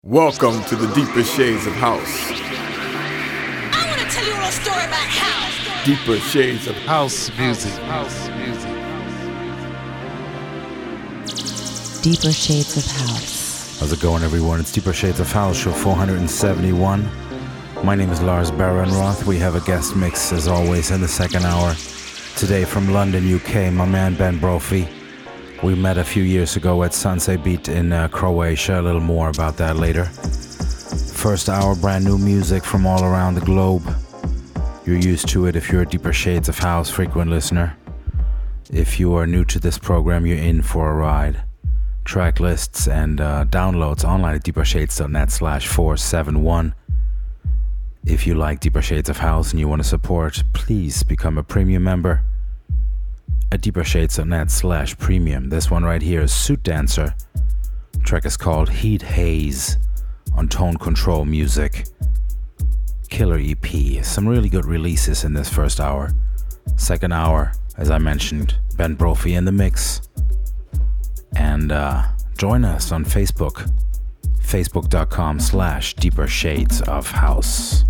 Welcome to the Deeper Shades of House. I want to tell you a little story about house. Deeper Shades of House music. Deeper Shades of House. How's it going, everyone? It's Deeper Shades of House, show 471. My name is Lars Barenroth. We have a guest mix, as always, in the second hour. Today from London, UK, my man Ben Brophy. We met a few years ago at Sunset Beat in Croatia. A little more about that later. First hour, brand new music from all around the globe. You're used to it if you're a Deeper Shades of House frequent listener. If you are new to this program, you're in for a ride. Track lists and downloads online at deepershades.net/471. If you like Deeper Shades of House and you want to support, please become a premium member at deepershades.net/premium. This one right here is Suit Dancer. The track is called Heat Haze on Tone Control Music. Killer EP. Some really good releases in this first hour. Second hour, as I mentioned, Ben Brophy in the mix. And join us on Facebook. Facebook.com/Deeper Shades of House.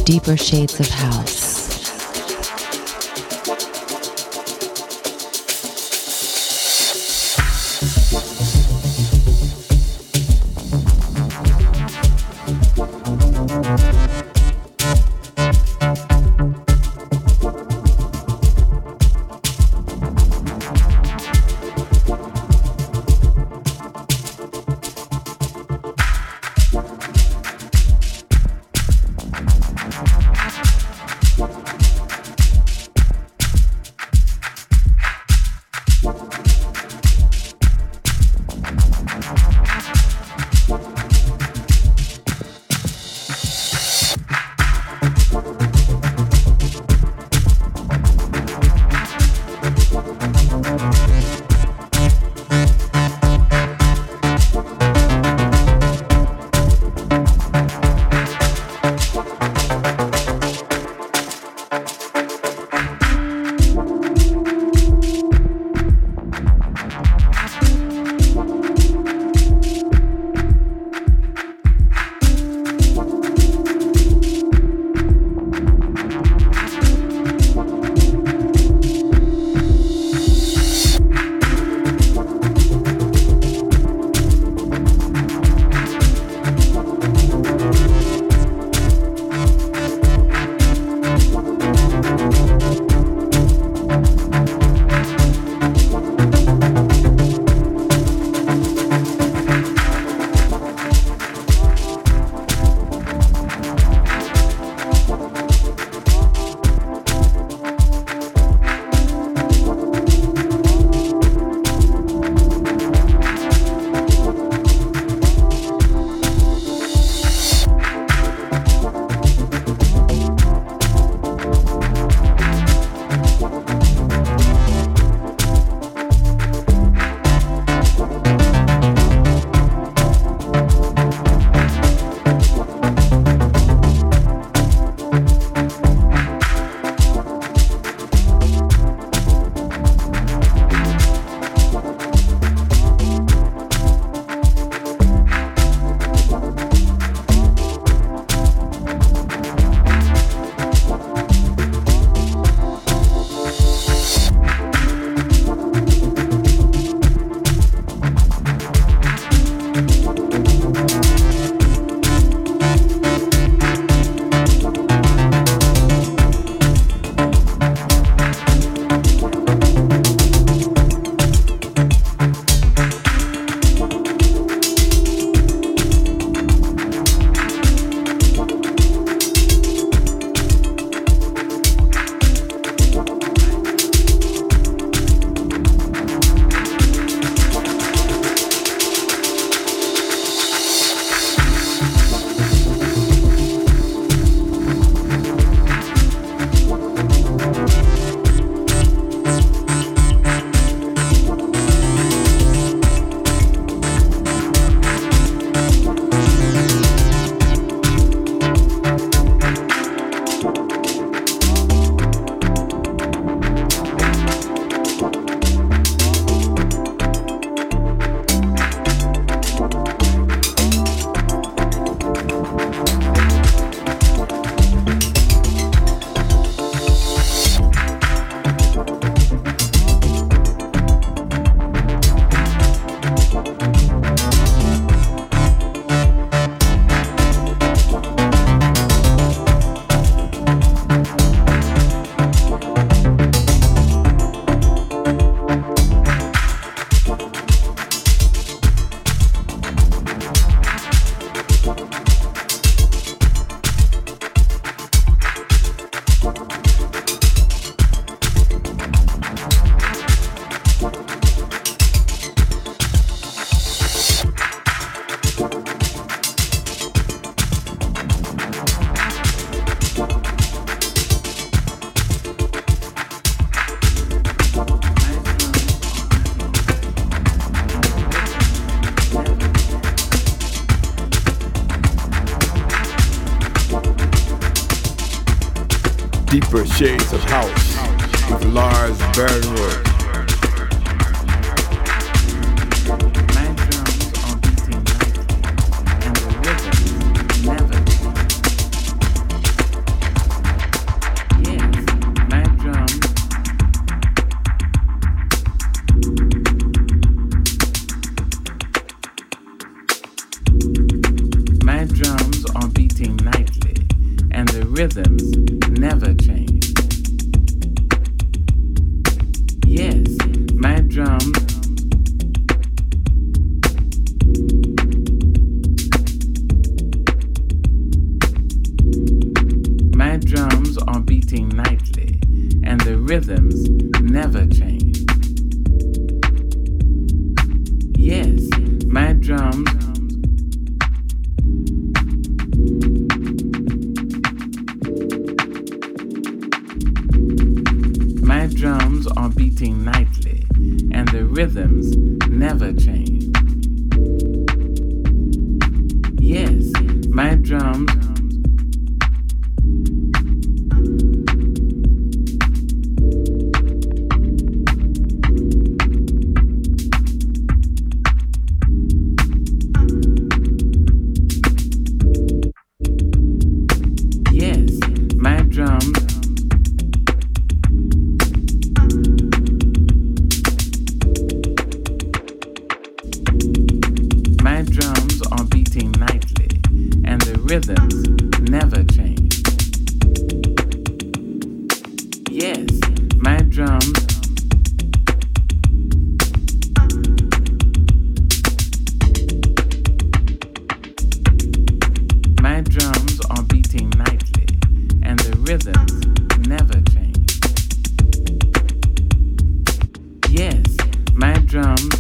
Deeper Shades of House. Deeper Shades of House with Lars Bernroth. rhythms never change. Yes, my drums are beating nightly, and the rhythms never change. Yes, my drums are beating nightly, and the rhythms never change. Yes, my drums rhythms never change. Yes, my drums are beating nightly, and the rhythms never change. Yes, my drums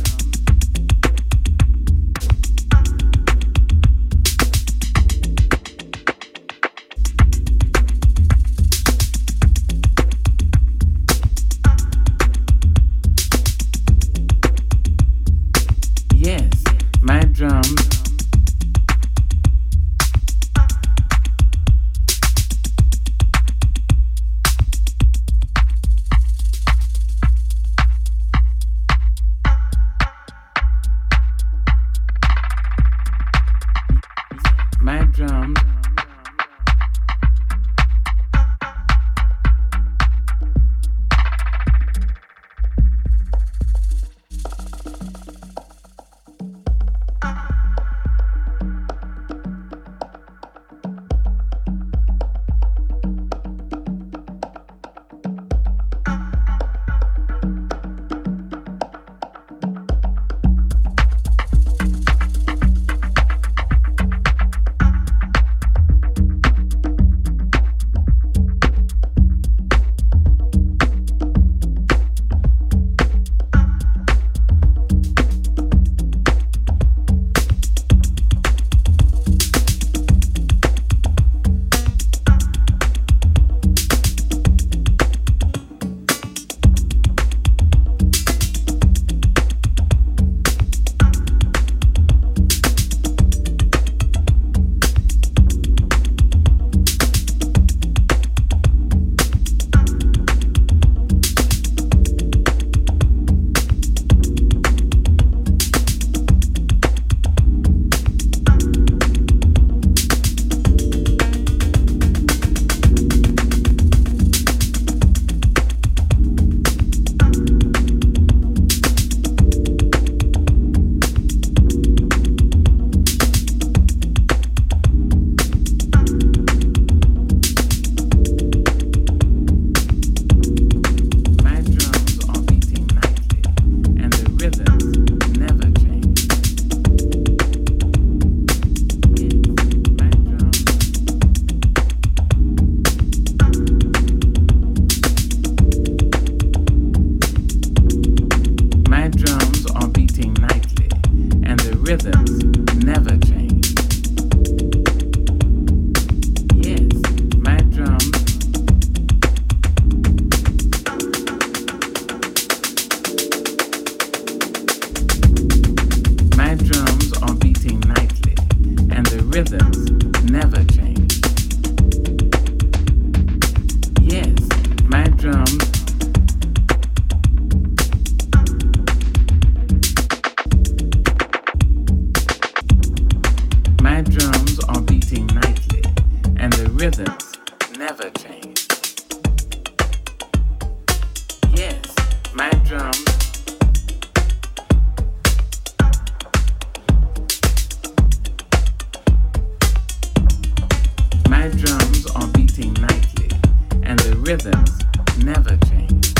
my drums are beating nightly, and the rhythms never change.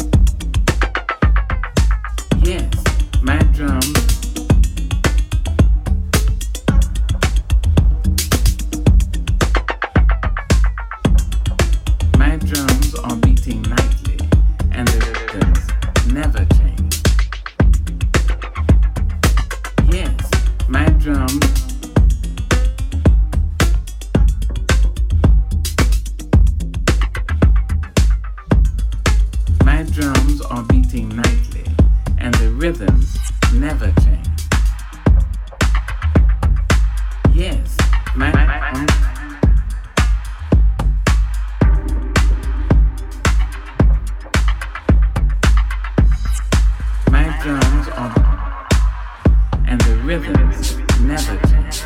Yes, my drums. My drums are beating nightly, and the rhythms never change. Yes, my drums. My drums are beating nightly, and the rhythms never change. Yes, my drums are, and the rhythms never change.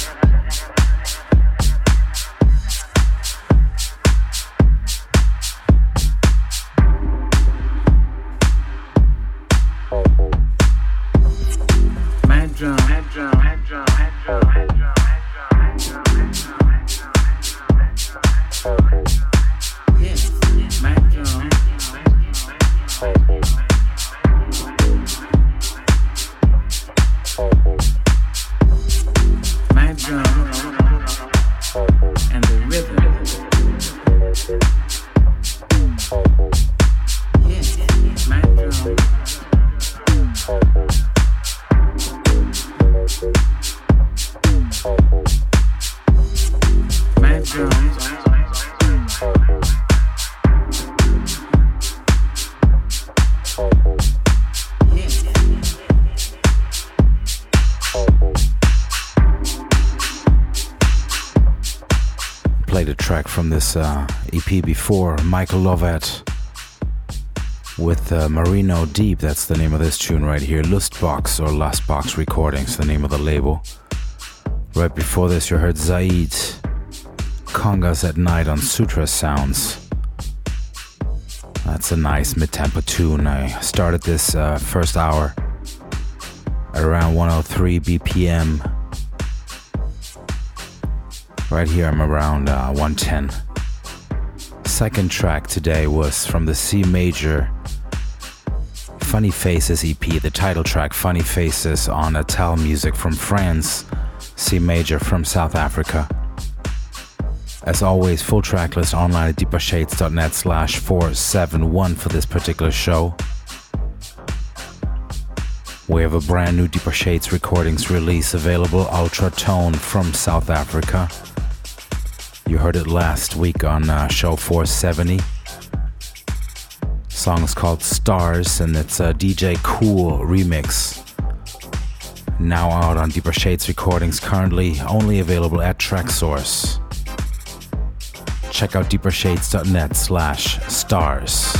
My drum, my drum, my drum, my drum, my drum, my drum, my drum. Yes, my drum. My drum and the rhythm. Yes, my drum. My drums. Played a track from this EP before, Michael Lovett with Marino Deep, that's the name of this tune right here. Lustbox or Lustbox Recordings, the name of the label. Right before this you heard Zaid, Congas at Night on Sutra Sounds. That's a nice mid-tempo tune. I started this first hour at around 103 BPM. Right here I'm around 110. Second track today was from the C Major Funny Faces EP, the title track Funny Faces on Atal Music from France, C Major from South Africa. As always, full track list online at deepershades.net/471 for this particular show. We have a brand new Deeper Shades recordings release available, Ultra Tone from South Africa. You heard it last week on show 470. Song is called Stars, and it's a DJ Cool remix. Now out on Deeper Shades recordings, currently only available at Traxsource. Check out deepershades.net/stars.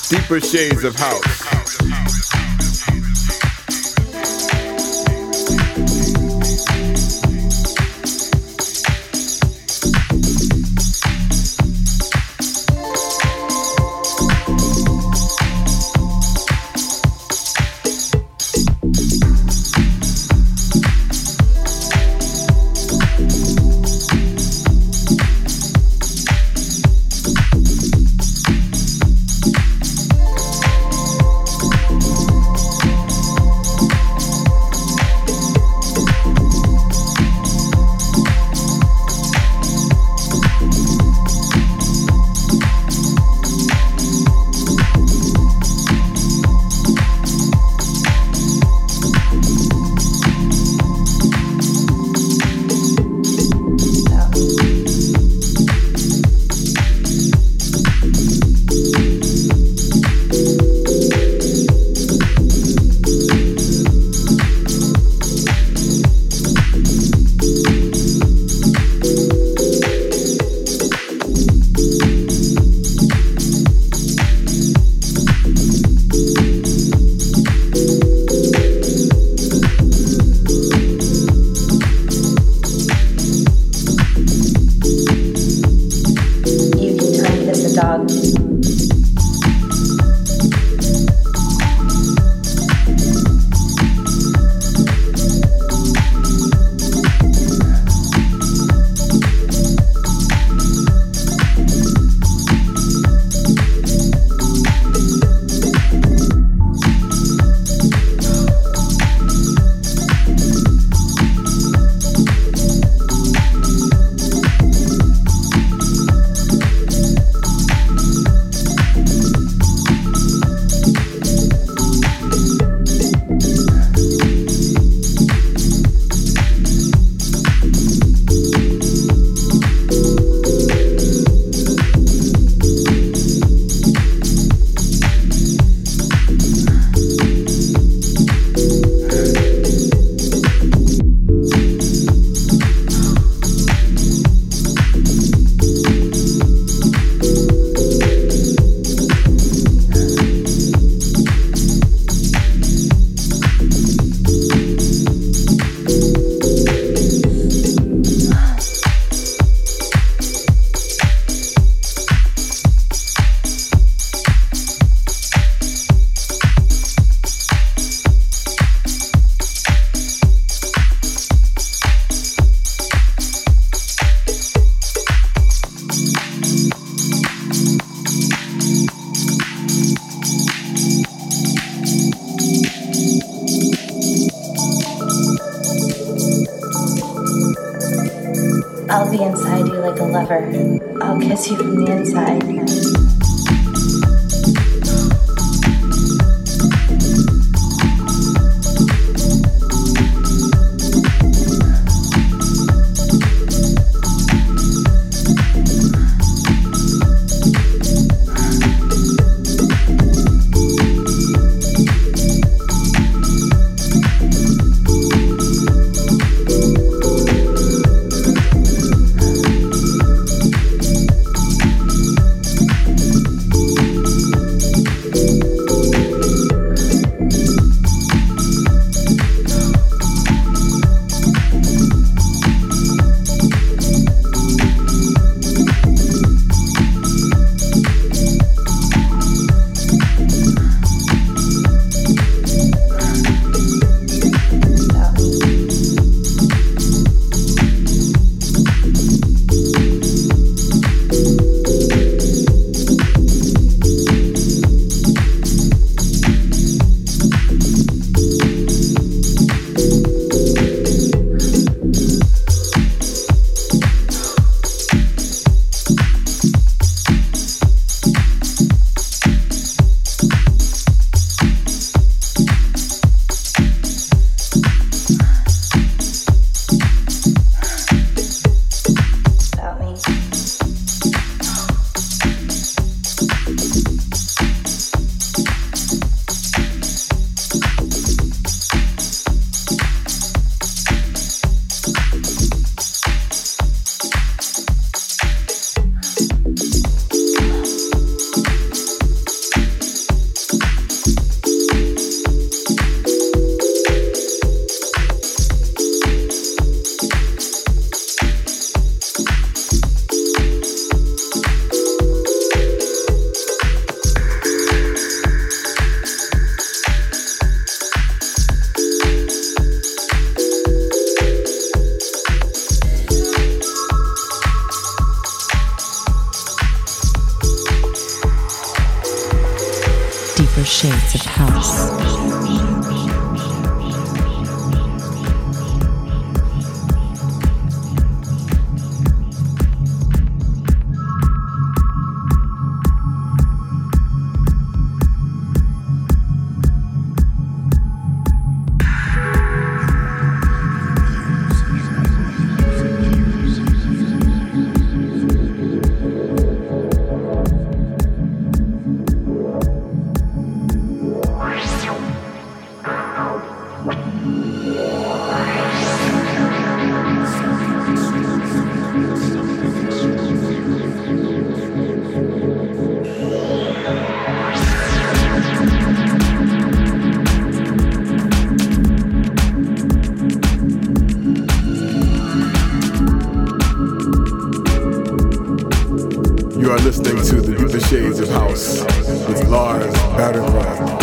Deeper shades of house. I'll be inside you like a lover. I'll kiss you from the inside. Deeper Shades of House. You are listening to the Deeper Shades of House with Lars Barenroth.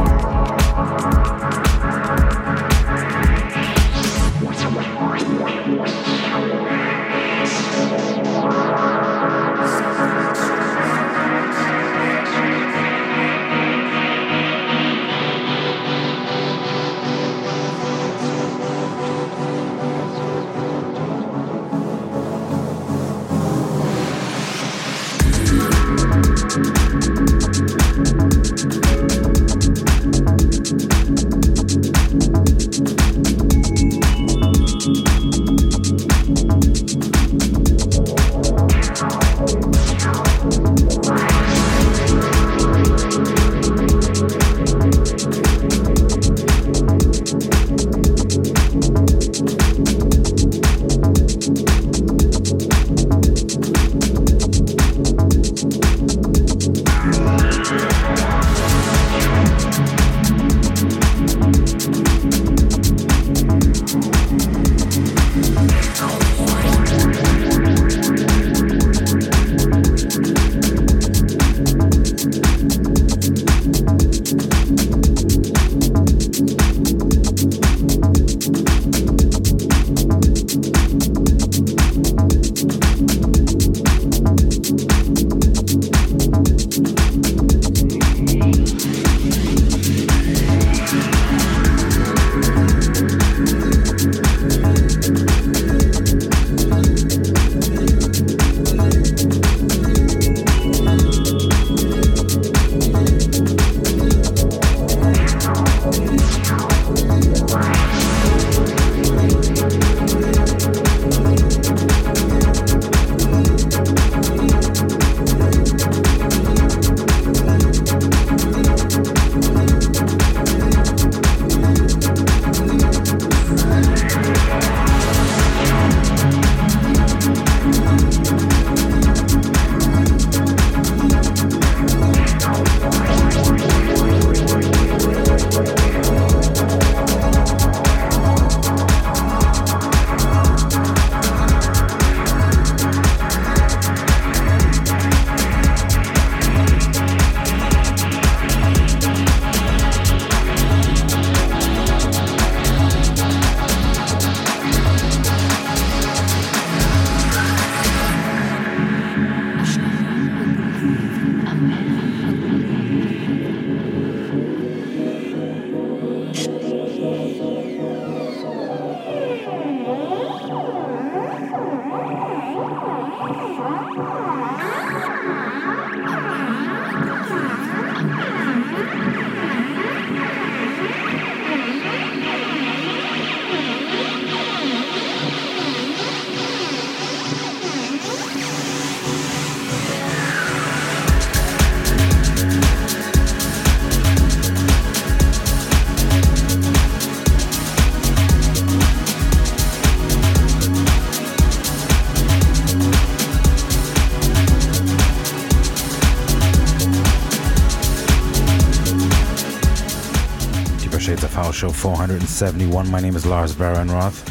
Show 471. My name is Lars Barenroth.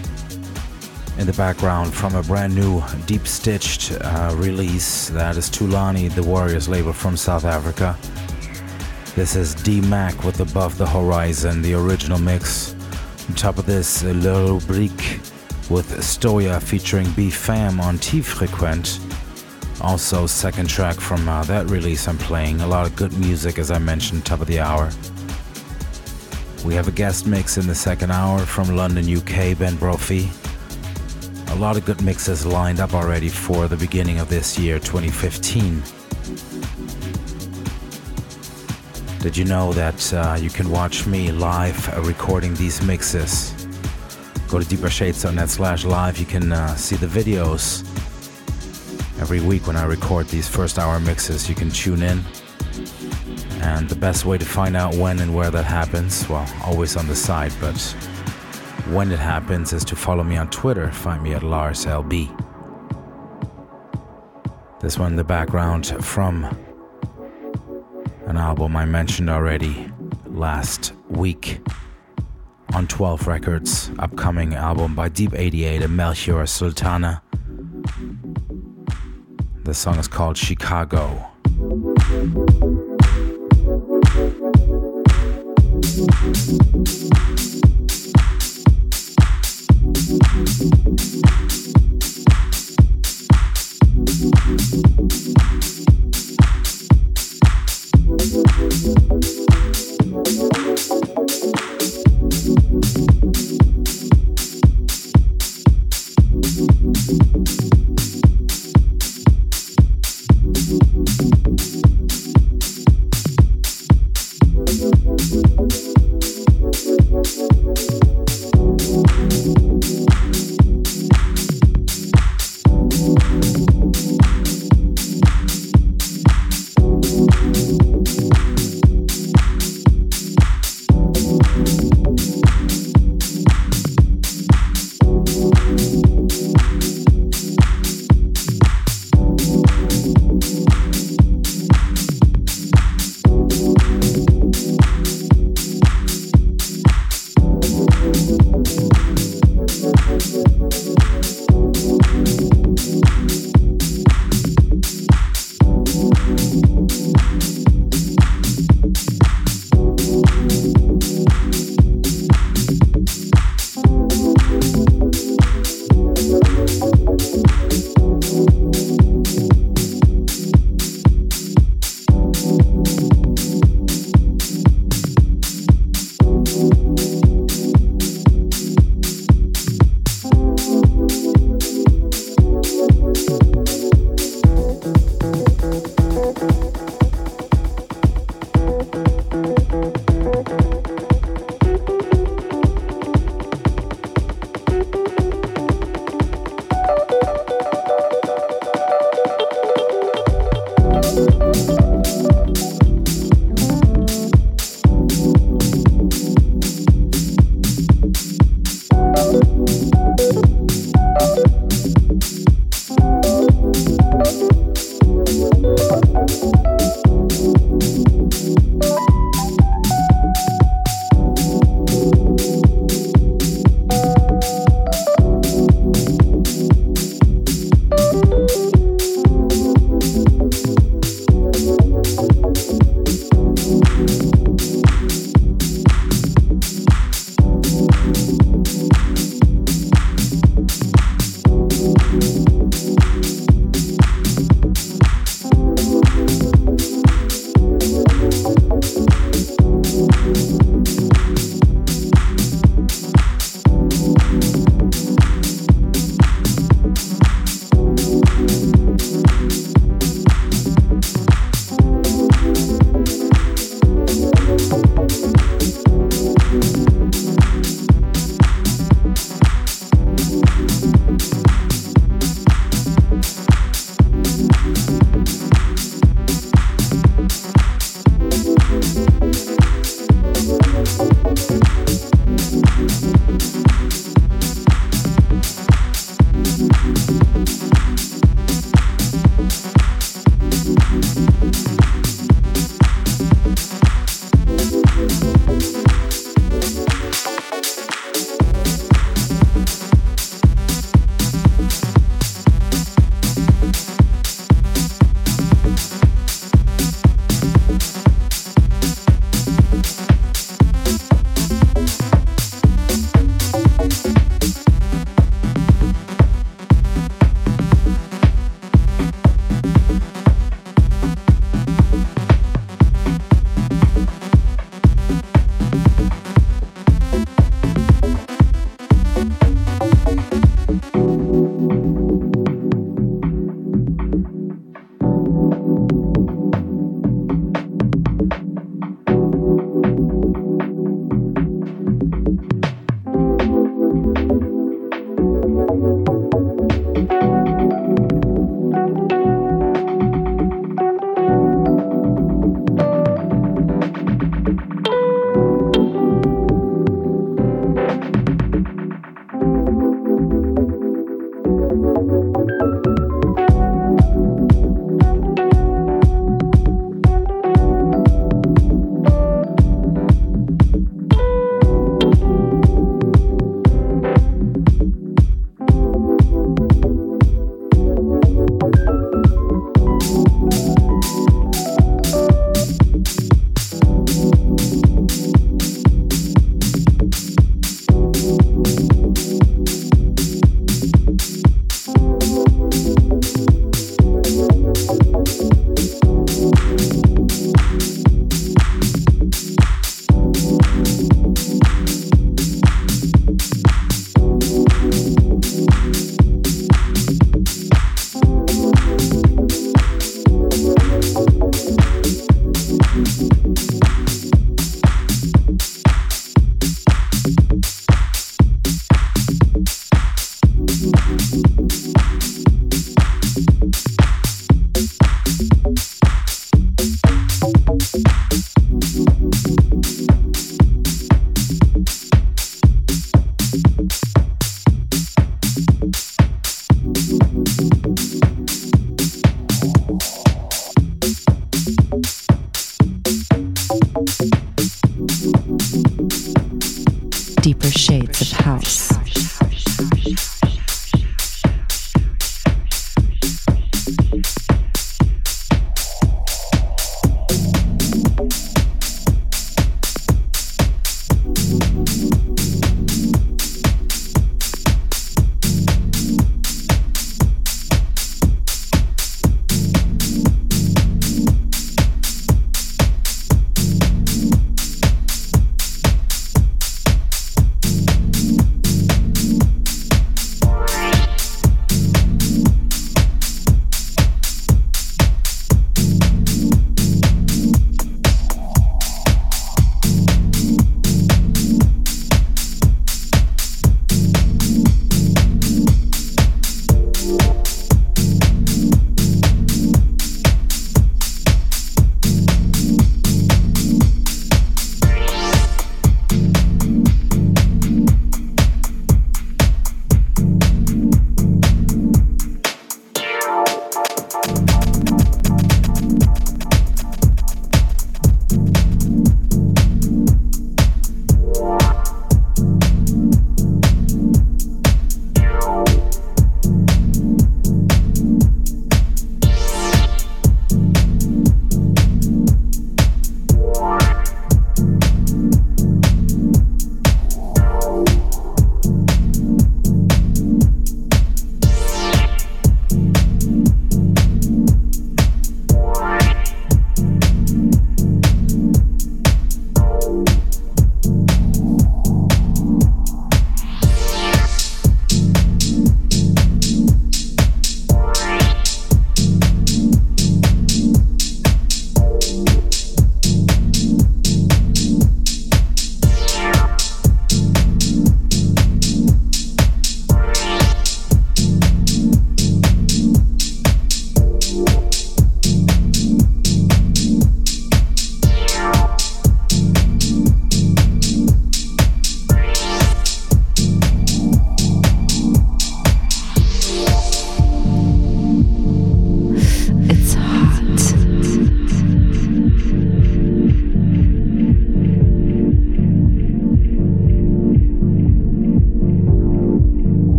In the background, from a brand new deep stitched release, that is Tulani, the Warriors label from South Africa. This is D-Mac with Above the Horizon, the original mix. On top of this, Le Rubrique with Stoya featuring B-Fam on T-Frequent. Also, second track from that release I'm playing. A lot of good music, as I mentioned, top of the hour. We have a guest mix in the second hour from London, UK, Ben Brophy. A lot of good mixes lined up already for the beginning of this year, 2015. Did you know that you can watch me live recording these mixes? Go to deepershades.net/live. You can see the videos. Every week when I record these first hour mixes, you can tune in. And the best way to find out when and where that happens, well, always on the site, but when it happens is to follow me on Twitter. Find me at LarsLB. This one in the background from an album I mentioned already last week on 12 Records, upcoming album by Deep 88 and Melchior Sultana. The song is called Chicago.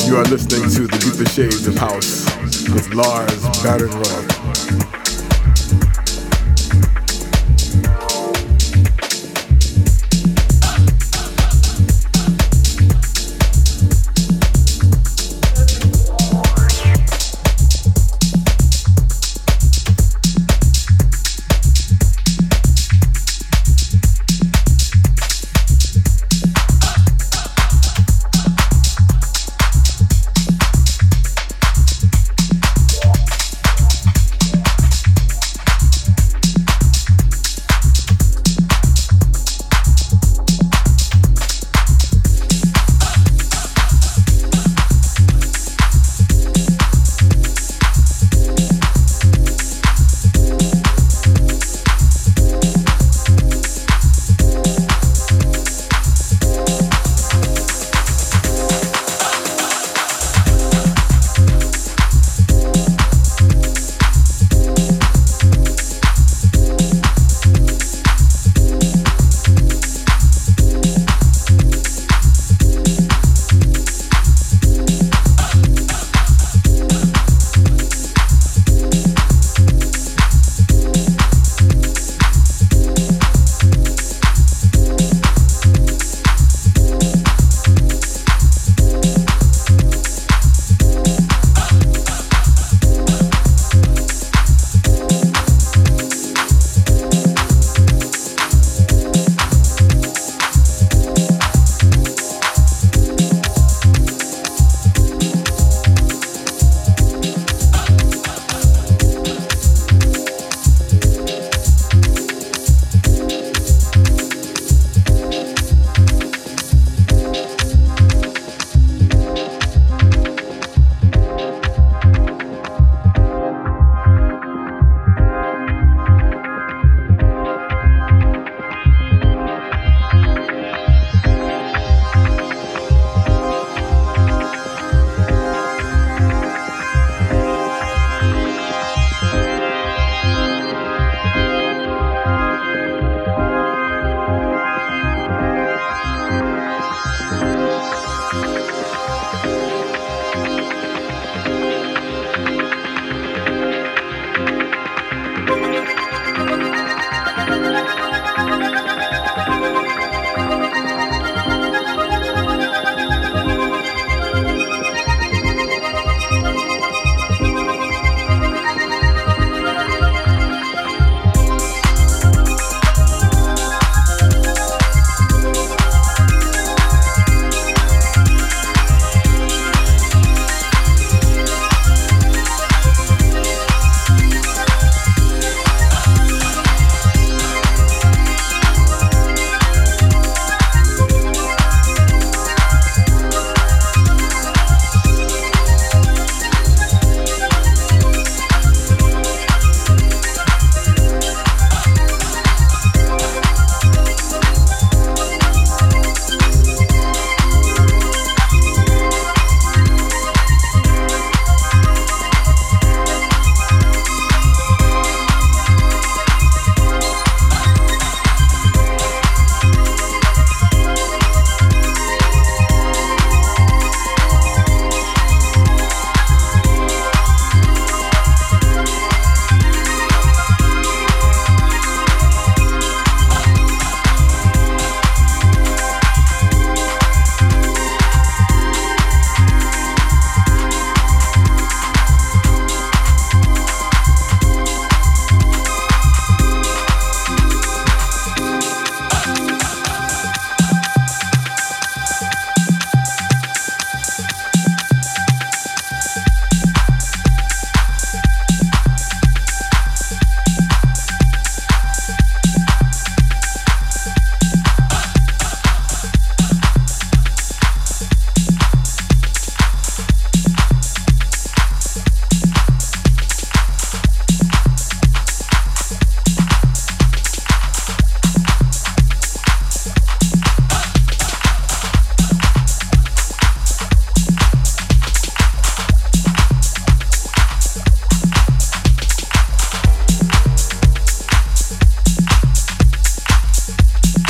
You are listening to The Deeper Shades of House with Lars Barenroth.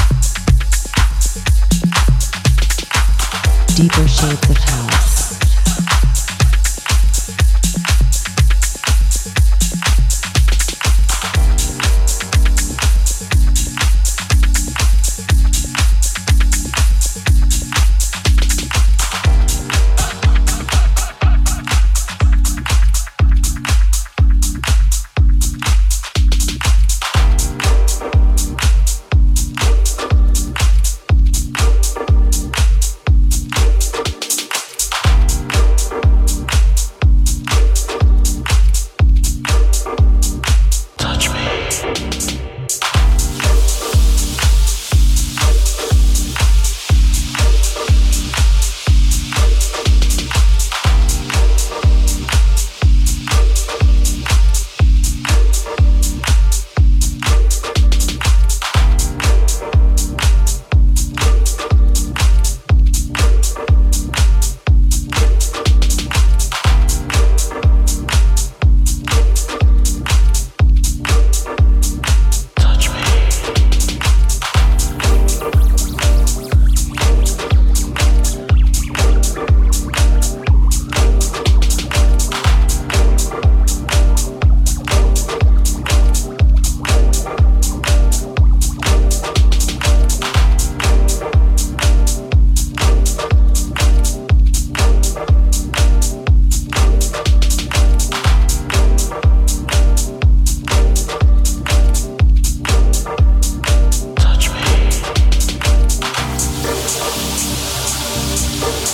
Deeper Shades of House.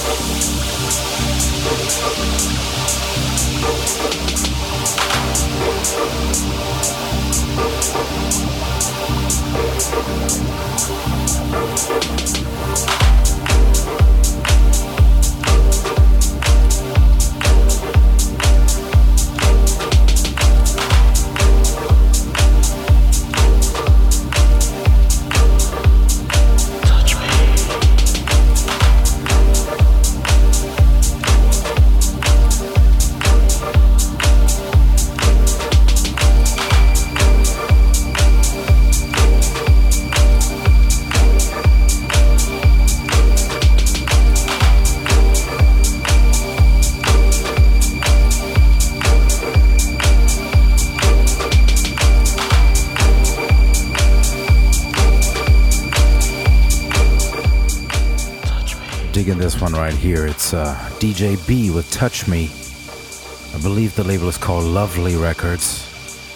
Digging this one right here. It's DJ B with Touch Me. I believe the label is called Lovely Records.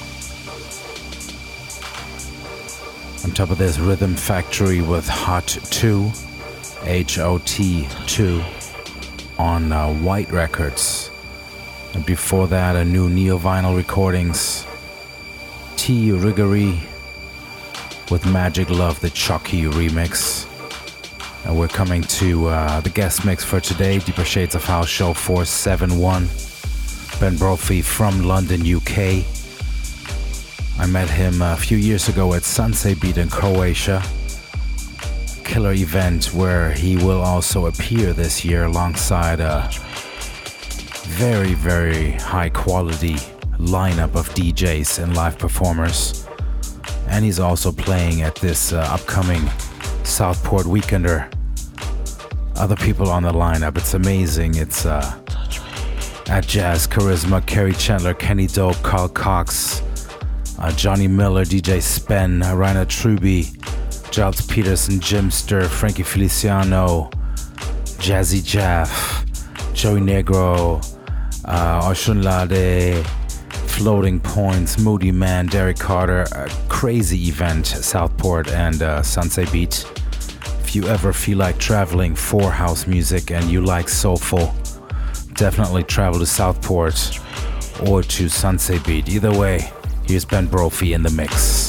On top of this, Rhythm Factory with Hot 2, H-O-T 2, on White Records. And before that, a new Neo Vinyl Recordings, T. Riggery with Magic Love, the Chucky remix. And we're coming to the guest mix for today, Deeper Shades of House Show 471. Ben Brophy from London, UK. I met him a few years ago at Sunset Beat in Croatia. Killer event where he will also appear this year alongside a very, very high quality lineup of DJs and live performers. And he's also playing at this upcoming Southport Weekender. Other people on the lineup, it's amazing. It's at Jazz Charisma, Kerry Chandler, Kenny Dope, Carl Cox, Johnny Miller, DJ Spen, Rainer Truby, Giles Peterson, Jimster, Frankie Feliciano, Jazzy Jaff, Joey Negro, Oshunlade, Floating Points, Moody Man, Derek Carter. A crazy event, Southport and Sunset Beat. If you ever feel like traveling for house music and you like soulful, definitely travel to Southport or to Sunset Beat. Either way, here's Ben Brophy in the mix.